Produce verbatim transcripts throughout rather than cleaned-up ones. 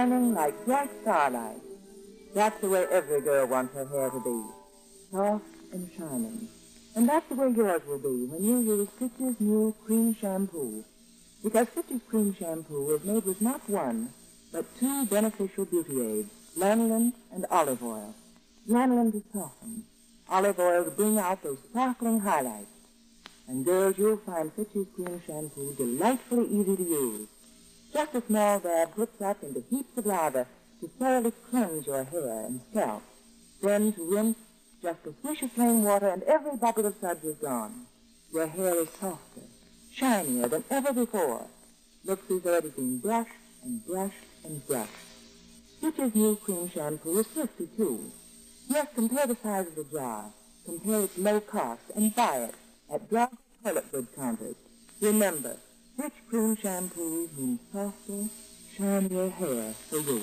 shining like bright starlight. That's the way every girl wants her hair to be, soft and shining. And that's the way yours will be when you use Fitch's new cream shampoo. Because Fitch's cream shampoo is made with not one, but two beneficial beauty aids, lanolin and olive oil. Lanolin to soften, olive oil to bring out those sparkling highlights. And girls, you'll find Fitch's cream shampoo delightfully easy to use. Just a small dab puts up into heaps of lather to thoroughly cleanse your hair and scalp. Then to rinse, just a swish of plain water and every bubble of suds is gone. Your hair is softer, shinier than ever before. Looks as though it has been brushed and brushed and brushed. Fitch's new cream shampoo is thrifty, too. Yes, compare the size of the jar, compare its low cost, and buy it at drug toilet good counters. Remember, Fitch cream shampoo means softer, shinier hair for you.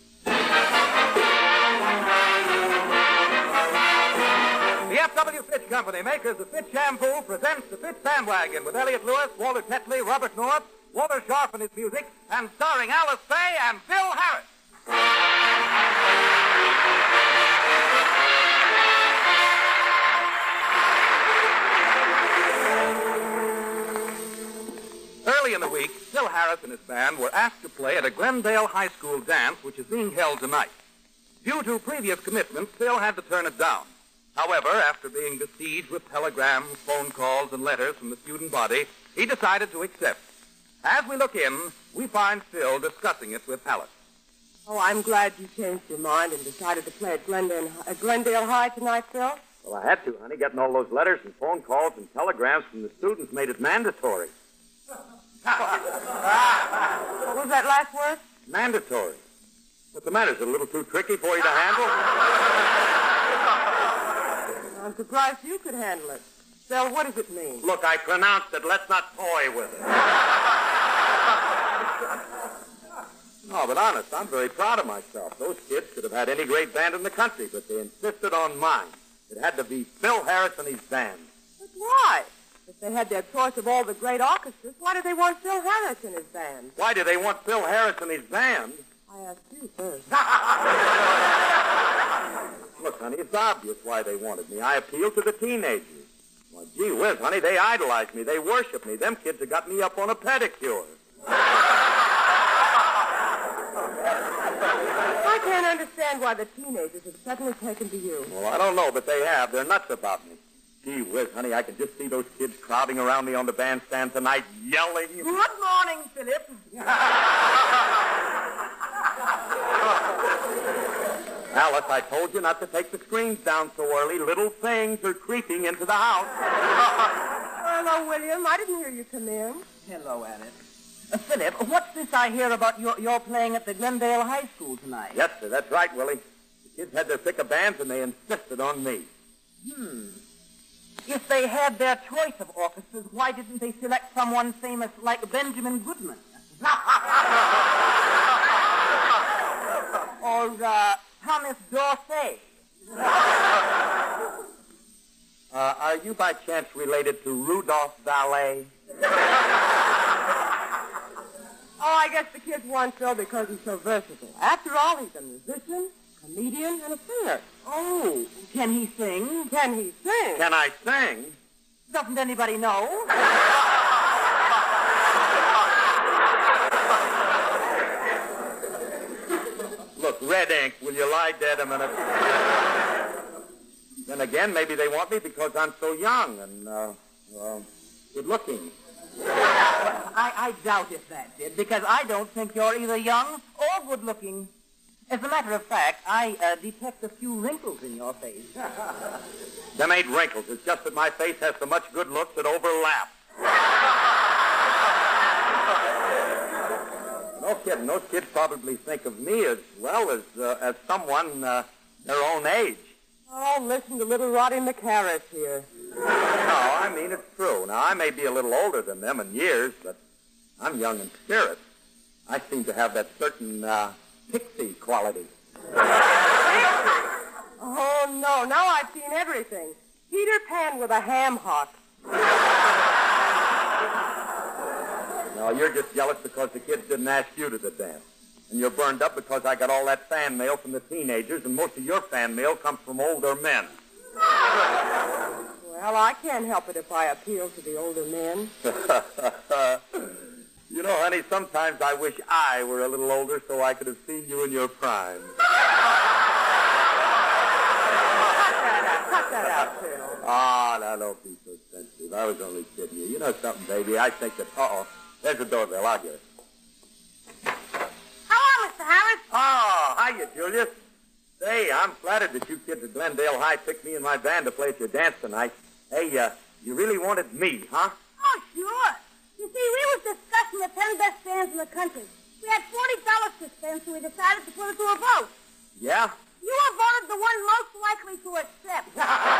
The F W Fitch Company, makers of Fitch Shampoo, presents the Fitch Bandwagon with Elliot Lewis, Walter Tetley, Robert North, Walter Sharp and his music, and starring Alice Faye and Phil Harris. Early in the week, Phil Harris and his band were asked to play at a Glendale High School dance, which is being held tonight. Due to previous commitments, Phil had to turn it down. However, after being besieged with telegrams, phone calls, and letters from the student body, he decided to accept. As we look in, we find Phil discussing it with Alice. Oh, I'm glad you changed your mind and decided to play at Glendale, at Glendale High tonight, Phil. Well, I had to, honey. Getting all those letters and phone calls and telegrams from the students made it mandatory. What was that last word? Mandatory. What's the matter? Is it a little too tricky for you to handle? I'm surprised you could handle it. Phil, what does it mean? Look, I pronounced it. Let's not toy with it. No, but honest, I'm very proud of myself. Those kids could have had any great band in the country, but they insisted on mine. It had to be Phil Harris and his band. But why? If they had their choice of all the great orchestras, why did they want Phil Harris and his band? Why did they want Phil Harris and his band? I asked you first. Look, honey, it's obvious why they wanted me. I appealed to the teenagers. Well, gee whiz, honey, they idolize me. They worship me. Them kids have got me up on a pedicure. I can't understand why the teenagers have suddenly taken to you. Well, I don't know, but they have. They're nuts about me. Gee whiz, honey, I can just see those kids crowding around me on the bandstand tonight, yelling. Good morning, Philip. Alice, I told you not to take the screens down so early. Little things are creeping into the house. Hello, William. I didn't hear you come in. Hello, Alice. Uh, Philip, what's this I hear about your, your playing at the Glendale High School tonight? Yes, sir, that's right, Willie. The kids had their pick of bands, and they insisted on me. Hmm. If they had their choice of orchestras, why didn't they select someone famous like Benjamin Goodman? or uh, Thomas Dorsey? Uh, are you by chance related to Rudolph Ballet? Oh, I guess the kids want Phil because he's so versatile. After all, he's a musician, comedian, and a singer. Oh, can he sing? Can he sing? Can I sing? Doesn't anybody know? Look, Red Ink, will you lie dead a minute? Then again, maybe they want me because I'm so young and, uh, well, good-looking. I, I doubt if that's it, because I don't think you're either young or good-looking. As a matter of fact, I uh, detect a few wrinkles in your face. Them ain't wrinkles. It's just that my face has so much good looks that overlap. No kidding. Those kids probably think of me as well as uh, as someone uh, their own age. Oh, listen to little Roddy McHarris here. No, I mean, it's true. Now, I may be a little older than them in years, but I'm young in spirit. I seem to have that certain uh, pixie quality. Oh, no. Now I've seen everything. Peter Pan with a ham hock. No, you're just jealous because the kids didn't ask you to the dance. And you're burned up because I got all that fan mail from the teenagers, and most of your fan mail comes from older men. Well, I can't help it if I appeal to the older men. You know, honey, sometimes I wish I were a little older so I could have seen you in your prime. Cut that out, Phil. Ah, now don't be so sensitive. I was only kidding you. You know something, baby? I think that... Uh-oh. There's the doorbell. I'll get it. Hello, Mister Harris. Oh, hiya, Julius. Say, I'm flattered that you kids at Glendale High picked me and my band to play at your dance tonight. Hey, uh, you really wanted me, huh? Oh, sure. You see, we was discussing the ten best bands in the country. We had forty dollars to spend, so we decided to put it to a vote. Yeah? You were voted the one most likely to accept.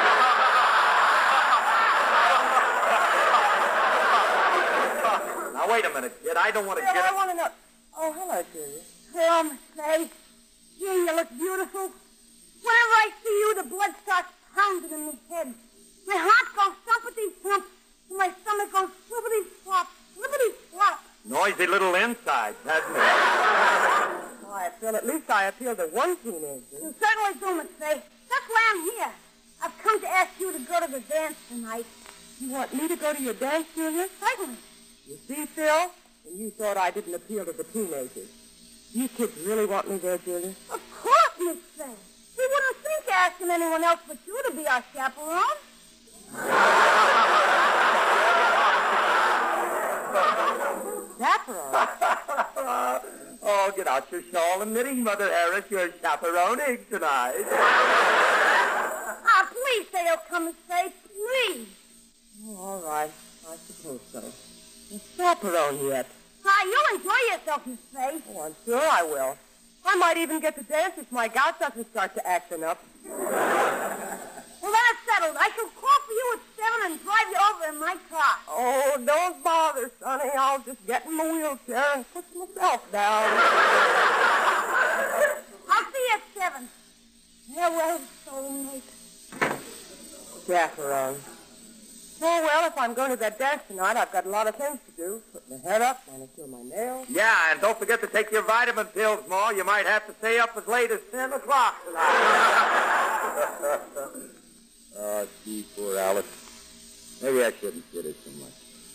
Now, wait a minute, kid. I don't want to Phil, get... I want to know... Oh, hello, Julia. Phil, Miss Fay, gee, you look beautiful. Whenever I see you, the blood starts pounding in my head. My heart goes thumpity-thump, and my stomach goes flippity-flop, flippity-flop. Noisy little inside, hasn't it? Why, Phil, at least I appeal to one teenager. You certainly do, Miss Fay. That's why I'm here. I've come to ask you to go to the dance tonight. You want me to go to your dance, Julia? Certainly. You see, Phil? And you thought I didn't appeal to the teenagers. You kids really want me there, Julia? Of course, Miss Fay. We wouldn't think of asking anyone else but you to be our chaperone. Chaperone? Oh, get out your shawl and knitting, Mother Harris. You're chaperoning tonight. Ah, please say you'll come, Miss Fay. Please. Oh, all right. I suppose so. A chaperone yet. Ah, you'll enjoy yourself, Miss Fay. Oh, I'm sure I will. I might even get to dance if my gout doesn't start to acting up. Well, then it's settled. I shall call for you at seven and drive you over in my car. Oh, don't bother, Sonny. I'll just get in my wheelchair and push myself down. I'll see you at seven. Farewell, soulmate. Chaperone. Oh, well, if I'm going to that dance tonight, I've got a lot of things to do. Put my hair up, want to kill my nails. Yeah, and don't forget to take your vitamin pills, Ma. You might have to stay up as late as ten o'clock tonight. Oh, gee, poor Alice. Maybe I shouldn't kid her so much.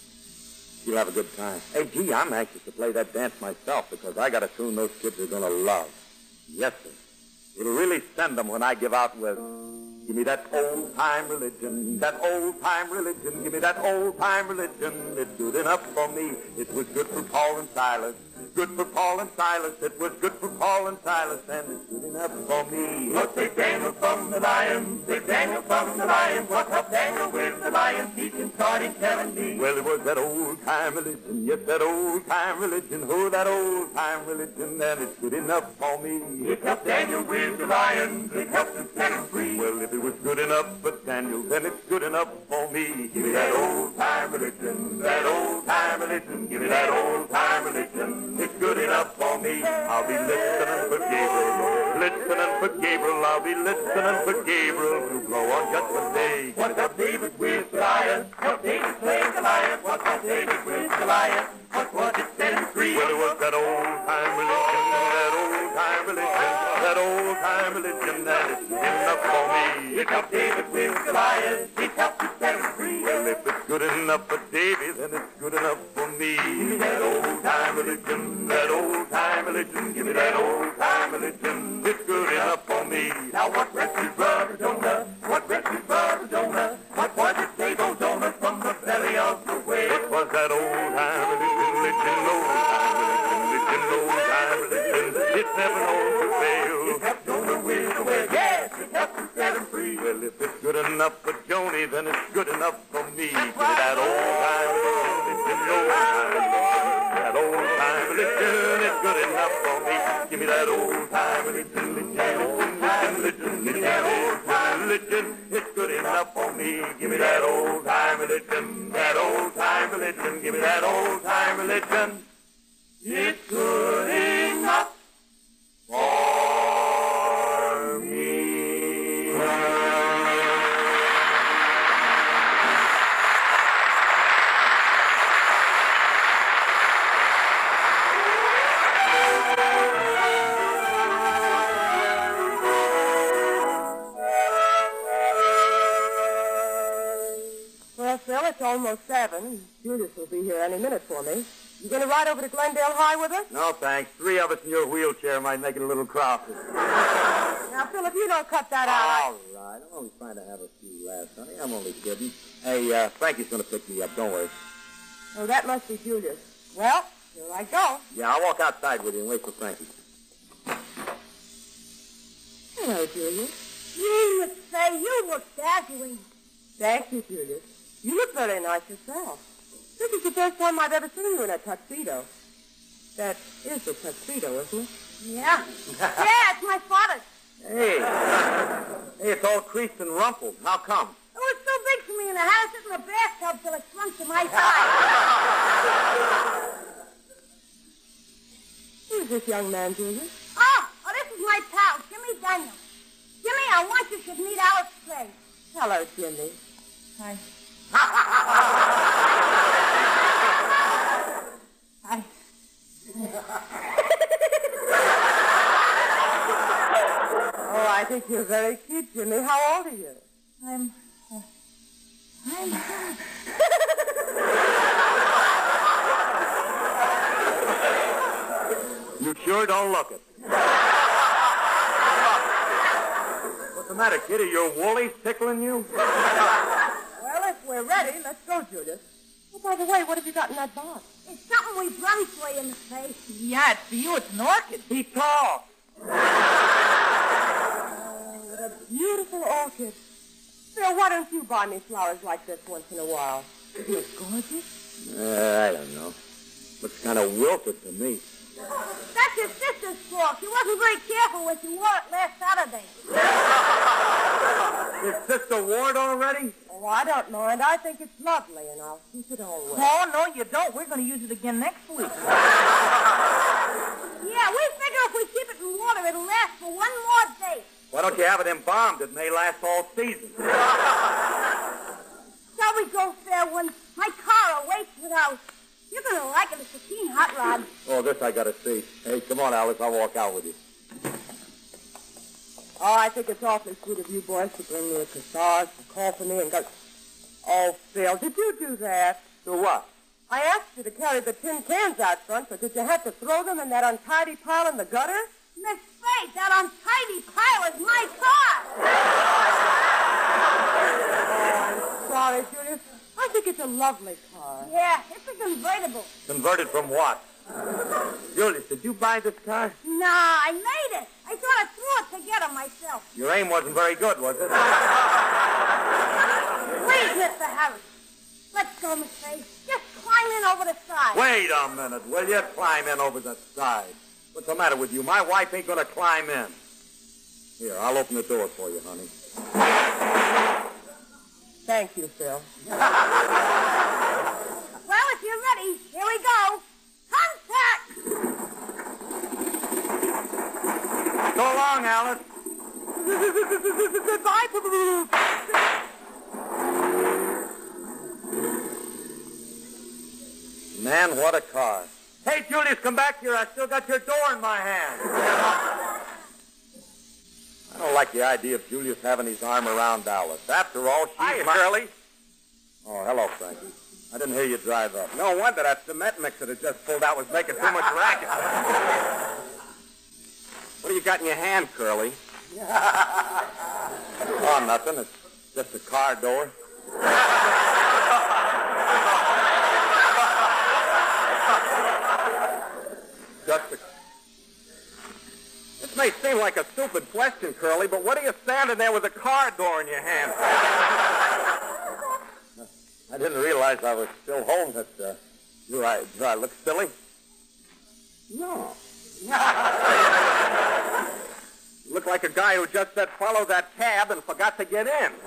She'll have a good time. Hey, gee, I'm anxious to play that dance myself because I got a tune those kids are going to love. Yes, sir. It'll really send them when I give out with... Give me that old-time religion, that old-time religion. Give me that old-time religion. It's good enough for me. It was good for Paul and Silas. Good for Paul and Silas. It was good for Paul and Silas. And it's good enough for me. What take Daniel from the lion? Take Daniel from the lion. What up Daniel with the lion? Teaching starting seventeen. Well, it was that old-time religion. Yes, that old-time religion. Oh, that old-time religion. And it's good enough for me. It helped Daniel with the lion. It helped him set him free. Well, if it was good enough for Daniel, then it's good enough for me. Give me that old-time religion. That old-time religion. Give me that old-time religion. It's good enough for me. I'll be listening for Gabriel. Listening for Gabriel. I'll be listening for Gabriel to blow on Judgment Day. What's up, David with Goliath? What David playing Goliath? What's up, David with Goliath? What was it setting free? Well, it was that old-time religion. That old-time religion. That old-time religion. That is good enough for me. It helped David with Goliath. It helped to set him free. Well, if it's good enough for David, then it's good enough for me. Give me that old-time religion. That old-time religion. Give me that old-time religion. It's good enough for me. Now what rescued Brother Jonah? What rescued Brother Jonah? What was it saved old Jonah from the belly of the whale? It was that old-time religion, religion, old-time religion, religion, old-time religion. It never knows to fail. It helped Jonah with the whale. Yes, it helped to set him free. Well, if it's good enough for Joni, then it's good enough for me. Give me that old-time religion, religion, old-time religion. That old-time religion is good enough for me. Give me that old-time religion, religion, old-time religion. Give me that old-time religion, it's good enough for me. Give me that old-time religion, that old-time religion. Give me that old-time religion. It's good enough for me. Phil, it's almost seven. Julius will be here any minute for me. You going to ride over to Glendale High with us? No, thanks. Three of us in your wheelchair might make it a little crowded. Now, Phil, if you don't cut that out... All right. I'm only trying to have a few laughs, honey. I'm only kidding. Hey, uh, Frankie's going to pick me up. Don't worry. Oh, that must be Julius. Well, here I go. Yeah, I'll walk outside with you and wait for Frankie. Hello, Julius. You look say you look dazzling. Thank you, Julius. You look very nice yourself. This is the first time I've ever seen you in a tuxedo. That is a tuxedo, isn't it? Yeah. Yeah, it's my father's. Hey. Hey, it's all creased and rumpled. How come? It was so big for me, and I had to sit in a bathtub till it shrunk to my size. Who's this young man, Julius? Oh, oh, this is my pal, Jimmy Daniels. Jimmy, I want you to meet Alice Gray. Hello, Jimmy. Hi. Hi. Oh, I think you're very cute, Jimmy. How old are you? I'm... Uh, I'm... You sure don't look it. What's the matter, kid? Are your woolies tickling you? Well, if we're ready, let's go, Julius. Oh, by the way, what have you got in that box? It's something we brung for you in the face. Yeah, it's for you. It's an orchid. He talks. Oh, what a beautiful orchid. Phil, why don't you buy me flowers like this once in a while? Isn't it gorgeous? Uh, I don't know. Looks kind of wilted to me. That's your sister's fault. She wasn't very careful when she wore it last Saturday. Is Sister Ward already? Oh, I don't mind. I think it's lovely, and I'll keep it always. Oh, no, you don't. We're going to use it again next week. Yeah, we figure if we keep it in water, it'll last for one more day. Why don't you have it embalmed? It may last all season. Shall we go, fair one? My car awaits without. You're going to like it. It's a keen hot rod. Oh, this I got to see. Hey, come on, Alice. I'll walk out with you. Oh, I think it's awfully sweet of you boys to bring me a corsage and call for me and go... Oh, Phil, did you do that? Do what? I asked you to carry the tin cans out front, but did you have to throw them in that untidy pile in the gutter? Miss Faith, that untidy pile is my car. Oh, I'm sorry, Julius. I think it's a lovely car. Yeah, it's a convertible. Converted from what? Julius, did you buy this car? Nah, I made it. I thought I threw it together myself. Your aim wasn't very good, was it? Please, Mister Harris. Let's go, Miss Faith. Just climb in over the side. Wait a minute, will you? Climb in over the side. What's the matter with you? My wife ain't going to climb in. Here, I'll open the door for you, honey. Thank you, Phil. Well, if you're ready, here we go. Contact! So long, Alice. Goodbye. Man, what a car. Hey, Julius, come back here. I still got your door in my hand. I don't like the idea of Julius having his arm around Alice. After all, she's Hiya, my... Shirley. Oh, hello, Frankie. I didn't hear you drive up. No wonder that cement mixer that just pulled out was making too much racket. What do you got in your hand, Curly? Oh, nothing. It's just a car door. Just a... This may seem like a stupid question, Curly, but what are you standing there with a car door in your hand? I didn't realize I was still homeless. Uh, do I, do I look silly? No. You look like a guy who just said follow that cab and forgot to get in.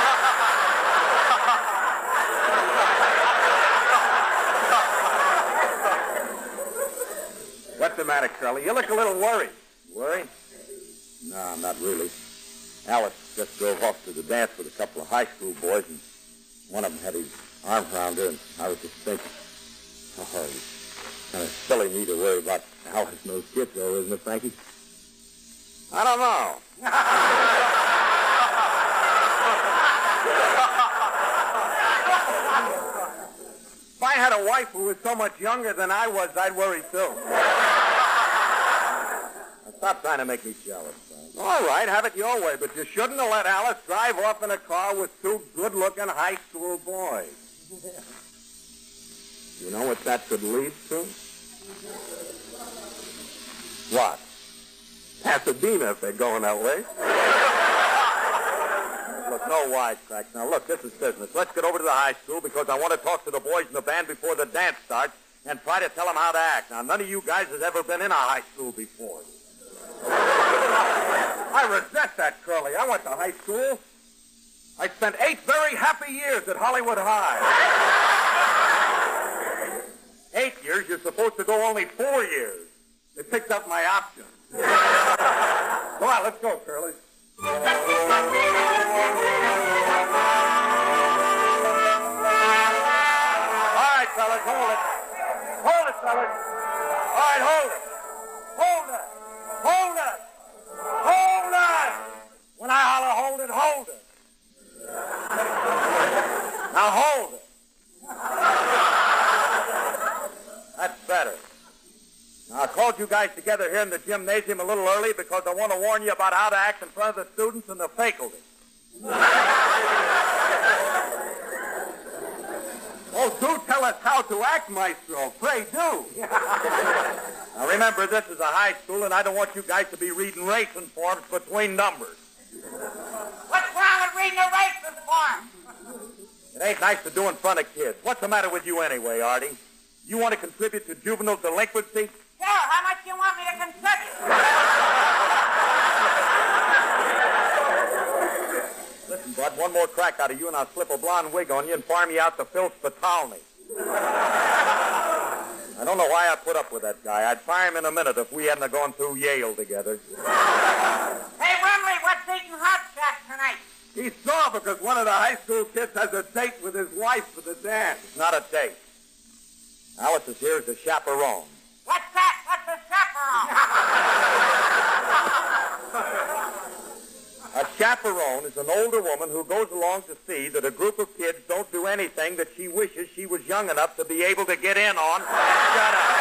What's the matter, Curly? You look a little worried. Worried? No, not really. Alice just drove off to the dance with a couple of high school boys, and one of them had his arm around her, and I was just thinking, oh, it's kind of silly me to worry about Alice and those kids, though, isn't it, Frankie? I don't know. had a wife who was so much younger than I was, I'd worry too. Now, stop trying to make me jealous, Frank. All right, have it your way, but you shouldn't have let Alice drive off in a car with two good-looking high school boys. You know what that could lead to? What? Pasadena, if they're going that way. Look, no wisecracks. Now, look, this is business. Let's get over to the high school because I want to talk to the boys in the band before the dance starts and try to tell them how to act. Now, none of you guys has ever been in a high school before. I resent that, Curly. I went to high school. I spent eight very happy years at Hollywood High. Eight years, you're supposed to go only four years. They picked up my option. Come on, let's go, Curly. All right, fellas, hold it. Hold it, fellas. All right, hold it. Hold it. Hold it. Hold it. When I holler, hold it, hold it. Now hold it. That's better. Now, I called you guys together here in the gymnasium a little early because I want to warn you about how to act in front of the students and the faculty. Oh, do tell us how to act, Maestro. Pray do. Now, remember, this is a high school, and I don't want you guys to be reading racing forms between numbers. What's wrong with reading a racing form? It ain't nice to do in front of kids. What's the matter with you anyway, Artie? You want to contribute to juvenile delinquency? Sure, how much do you want me to contribute? Listen, Bud, one more crack out of you and I'll slip a blonde wig on you and farm you out to Phil Spitalny. I don't know why I put up with that guy. I'd fire him in a minute if we hadn't have gone through Yale together. Hey, Wormley, what's eating hot shot tonight? He's sore because one of the high school kids has a date with his wife for the dance. It's not a date. Alice is here as a chaperone. What's that? What's a chaperone? A chaperone is an older woman who goes along to see that a group of kids don't do anything that she wishes she was young enough to be able to get in on. Shut up.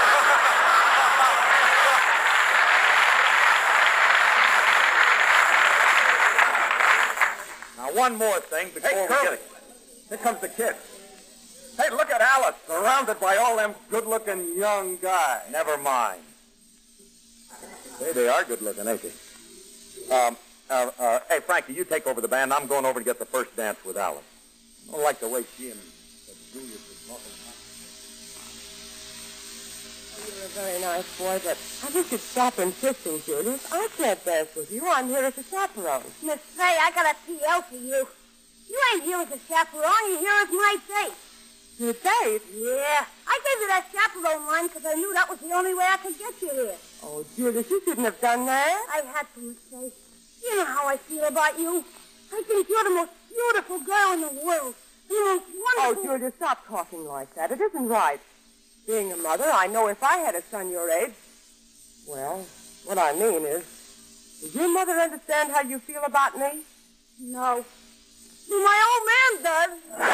Now, one more thing before Hey, we Curly. get it. Here comes the kid. Hey, look at Alice, surrounded by all them good-looking young guys. Never mind. Hey, they are good-looking, ain't they? Um, uh, uh, hey, Frankie, you take over the band. I'm going over to get the first dance with Alice. I don't like the way she and uh, Julius are talking. You're a very nice boy, but I think you'd stop insisting, Julius. I can't dance with you. I'm here as a chaperone. Miss Fay, I got a P L for you. You ain't here as a chaperone. You're here as my date. Your date? Yeah. I gave you that chaperone line because I knew that was the only way I could get you here. Oh, Julius, you shouldn't have done that. I had to, Miss Fay. You know how I feel about you. I think you're the most beautiful girl in the world. The most Oh, wonderful... Julius, stop talking like that. It isn't right. Being a mother, I know if I had a son your age... Well, what I mean is, does your mother understand how you feel about me? No. Well, my old man does.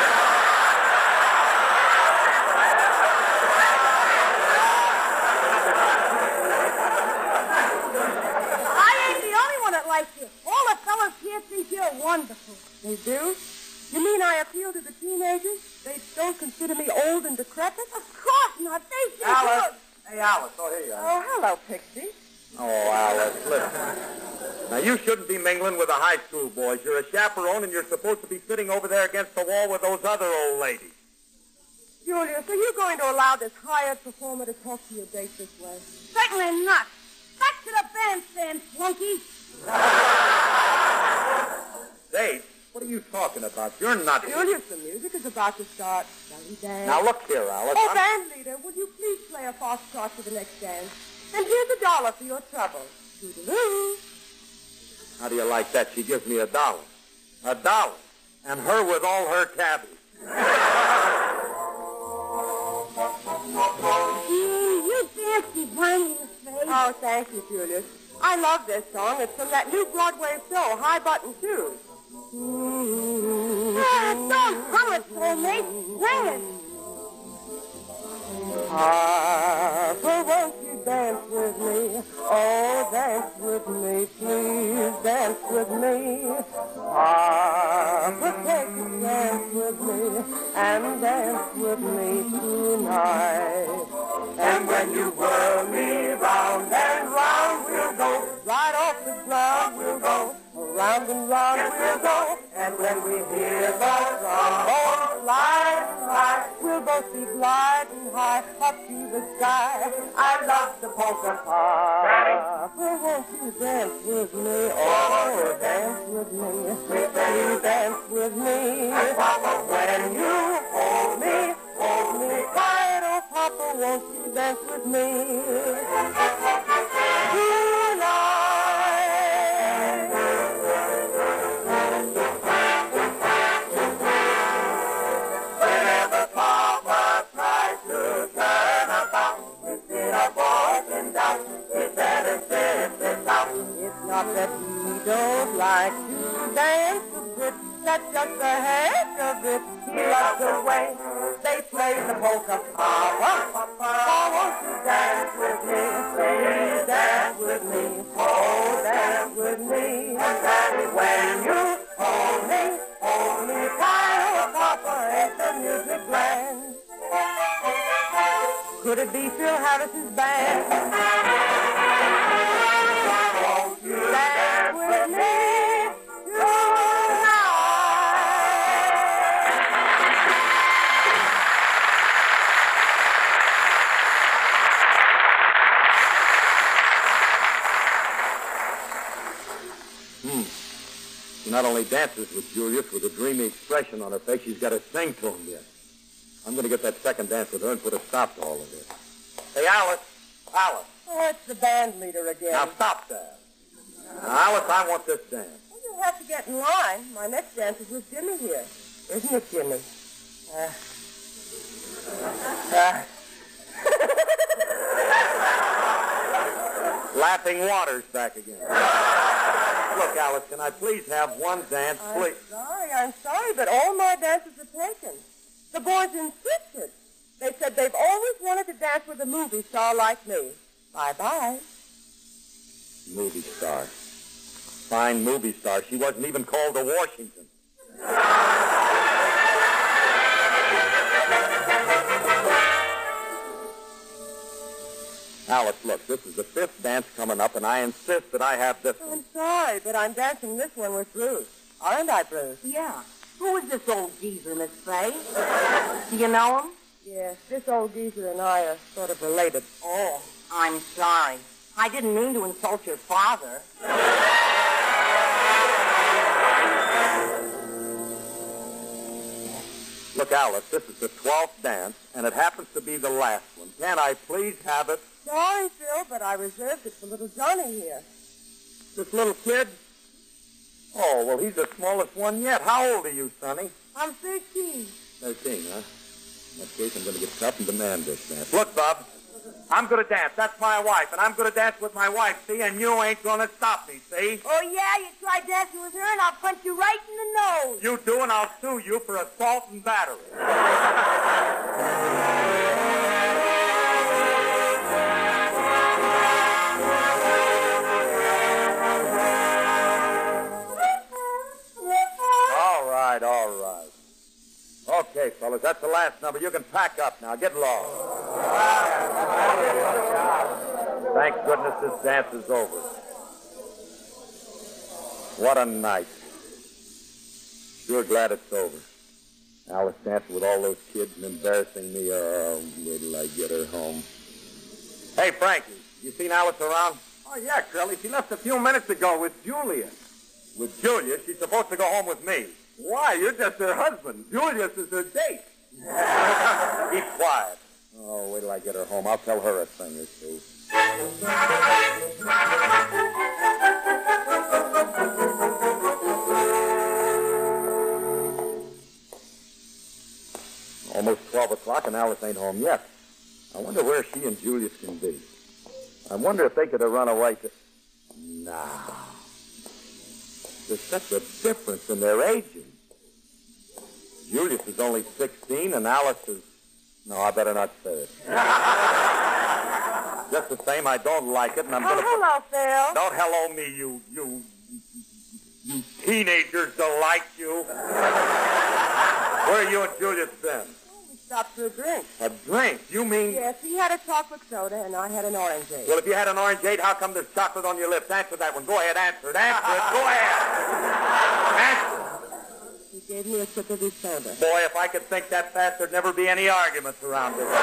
I ain't the only one that likes you. All the fellas here think you're wonderful. They do? You mean I appeal to the teenagers? They don't consider me old and decrepit? Of course not. They think Alice! you're... Hey, Alice. Oh, here you are. Oh, hello, Pixie. Oh, Alice, listen. Now, you shouldn't be mingling with the high school boys. You're a chaperone, and you're supposed to be sitting over there against the wall with those other old ladies. Julius, are you going to allow this hired performer to talk to your date this way? Certainly not. Back to the bandstand, flunky. Dave, what are you talking about? You're not... Julius, the music is about to start. Shall we dance? Now, look here, Alice. Oh, I'm- band leader, would you please play a foxtrot for the next dance? And here's a dollar for your trouble. Toodaloo. How do you like that? She gives me a dollar. A dollar. And her with all her cabbies. Gee, you dance divinely, Miss Fay. Oh, thank you, Julius. I love this song. It's from that new Broadway show, High Button Shoes. Ah, don't hum it, soulmate. Sing it. Papa, won't you dance with me? Oh, dance with me, please dance with me. Papa, take a dance with me and dance with me tonight. And when you whirl me round and round, we'll go right off the ground. We'll go round and round, we'll go. And when we hear the trombone slide and high, we'll both be gliding high up to the sky. I love the polka pop. Well, won't you dance with me? Oh, dance with me. Please dance with me. When you hold me, hold me tight. Oh, Papa, won't you dance with me? Tonight. Not that he don't like to dance a bit, that's just the head of it. He loves the way they play the polka. Papa, Papa, won't you dance with me? Please dance with me. Oh, dance with me. And when you hold me, hold me tight. Oh, Papa, ain't the music grand? Could it be Phil Harris's band? Dance with me tonight. Hmm. She not only dances with Julius with a dreamy expression on her face, she's got to sing to him yet. I'm going to get that second dance with her and put a stop to all of this. Hey, Alice. Alice. Oh, it's the band leader again. Now, stop that. Now, Alice, I want this dance. Well, you'll have to get in line. My next dance is with Jimmy here. Isn't it, Jimmy? Uh, uh. Laughing Waters back again. Look, Alice, can I please have one dance, please? I'm sorry, I'm sorry, but all my dances are taken. The boys insisted. They said they've always wanted to dance with a movie star like me. Bye-bye. Movie star. Fine movie star. She wasn't even called to Washington. Alice, look, this is the fifth dance coming up, and I insist that I have this one. I'm sorry, but I'm dancing this one with Bruce. Aren't I, Bruce? Yeah. Who is this old geezer, Miss Fay? Do you know him? Yes, this old geezer and I are sort of related. Oh, I'm sorry. I didn't mean to insult your father. Look, Alice, this is the twelfth dance, and it happens to be the last one. Can I please have it? Sorry, Phil, but I reserved it for little Johnny here. This little kid? Oh, well, he's the smallest one yet. How old are you, Sonny? I'm thirteen. Thirteen, huh? In that case, I'm going to get tough and demand this dance. Look, Bob, I'm going to dance. That's my wife, and I'm going to dance with my wife, see? And you ain't going to stop me, see? Oh, yeah? You try dancing with her, and I'll punch you right in the nose. You do, and I'll sue you for assault and battery. All right, all right. Okay, fellas, that's the last number. You can pack up now. Get lost. Thank goodness this dance is over. What a night. Sure glad it's over. Alice dancing with all those kids and embarrassing me. Oh, wait till I get her home. Hey, Frankie, you seen Alice around? Oh, yeah, Curly. She left a few minutes ago with Julia. With Julia? She's supposed to go home with me. Why? You're just her husband. Julius is her date. Keep quiet. Oh, wait till I get her home. I'll tell her a thing or two. Almost twelve o'clock and Alice ain't home yet. I wonder where she and Julius can be. I wonder if they could have run away to... Nah. There's such a difference in their ages. Julius is only sixteen and Alice is... No, I better not say it. Just the same, I don't like it, and I'm Oh, going to... hello, Phil. Don't hello me, you, you, you teenagers delight you. Where you and Julius been? We stopped for a drink. A drink? You mean... Yes, he had a chocolate soda, and I had an orangeade. Well, if you had an orangeade, how come there's chocolate on your lips? Answer that one. Go ahead, answer it. Answer it. Go ahead. Answer it. He gave me a sip of his soda. Boy, if I could think that fast, there'd never be any arguments around it.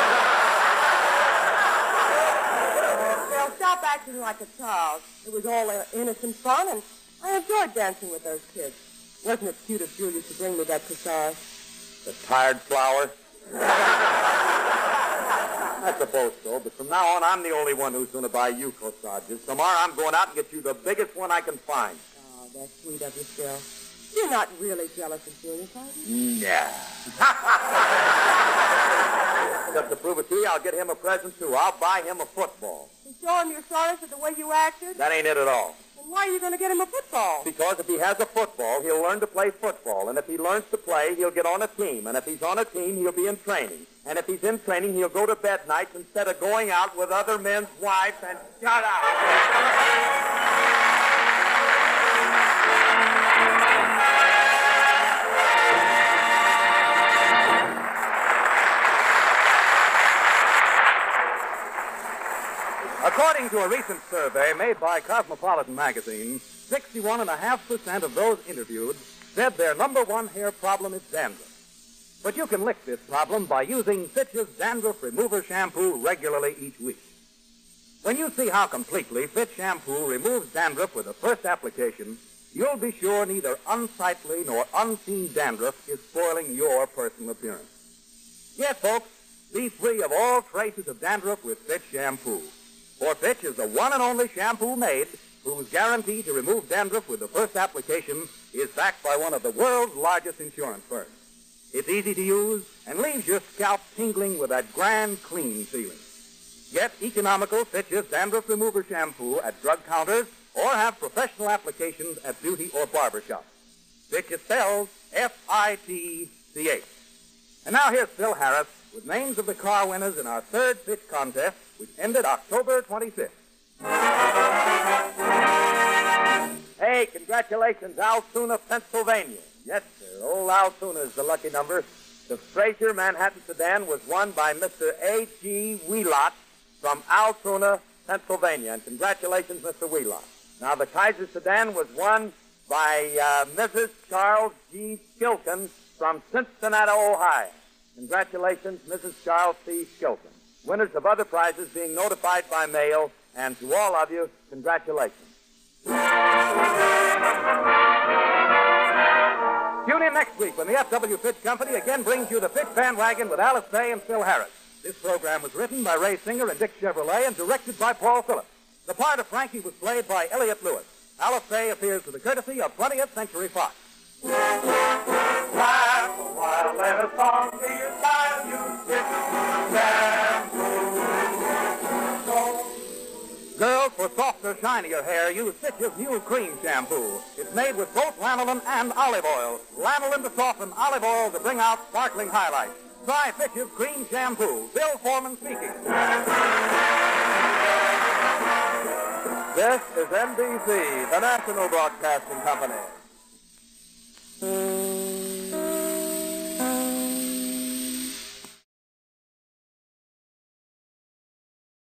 Phil, stop acting like a child. It was all uh, innocent fun, and I enjoyed dancing with those kids. Wasn't it cute of Julius to bring me that corsage? The tired flower? I suppose so, but from now on, I'm the only one who's going to buy you corsages. Tomorrow, I'm going out and get you the biggest one I can find. Oh, that's sweet of you, Phil. You're not really jealous of Julius, are you? Nah. Just to prove it to you, I'll get him a present, too. I'll buy him a football. You show him you're sorry for the way you acted? That ain't it at all. Then why are you going to get him a football? Because if he has a football, he'll learn to play football. And if he learns to play, he'll get on a team. And if he's on a team, he'll be in training. And if he's in training, he'll go to bed nights instead of going out with other men's wives and shut up. According to a recent survey made by Cosmopolitan magazine, sixty-one point five percent of those interviewed said their number one hair problem is dandruff. But you can lick this problem by using Fitch's Dandruff Remover Shampoo regularly each week. When you see how completely Fitch Shampoo removes dandruff with the first application, you'll be sure neither unsightly nor unseen dandruff is spoiling your personal appearance. Yes, folks, be free of all traces of dandruff with Fitch Shampoo. For Fitch is the one and only shampoo made whose guarantee to remove dandruff with the first application is backed by one of the world's largest insurance firms. It's easy to use and leaves your scalp tingling with that grand, clean feeling. Get economical Fitch's Dandruff Remover Shampoo at drug counters or have professional applications at beauty or barber shops. Fitch is spelled F I T C H. And now here's Phil Harris with names of the car winners in our third Fitch contest, which ended October twenty-fifth. Hey, congratulations, Altoona, Pennsylvania. Yes, sir. Old Altoona is the lucky number. The Frazier Manhattan sedan was won by Mister A G Wheelot from Altoona, Pennsylvania. And congratulations, Mister Wheelot. Now, the Kaiser sedan was won by uh, Missus Charles G. Skilkin from Cincinnati, Ohio. Congratulations, Missus Charles C. Skilkin. Winners of other prizes being notified by mail, and to all of you, congratulations. Tune in next week when the F W Fitch Company again brings you the Fitch Bandwagon with Alice Faye and Phil Harris. This program was written by Ray Singer and Dick Chevrolet and directed by Paul Phillips. The part of Frankie was played by Elliot Lewis. Alice Faye appears with the courtesy of twentieth Century Fox. Laugh a while, let a song be your style, you Girls, for softer, shinier hair, use Fitch's new cream shampoo. It's made with both lanolin and olive oil. Lanolin to soften, olive oil to bring out sparkling highlights. Try Fitch's cream shampoo. Bill Foreman speaking. This is N B C, the National Broadcasting Company.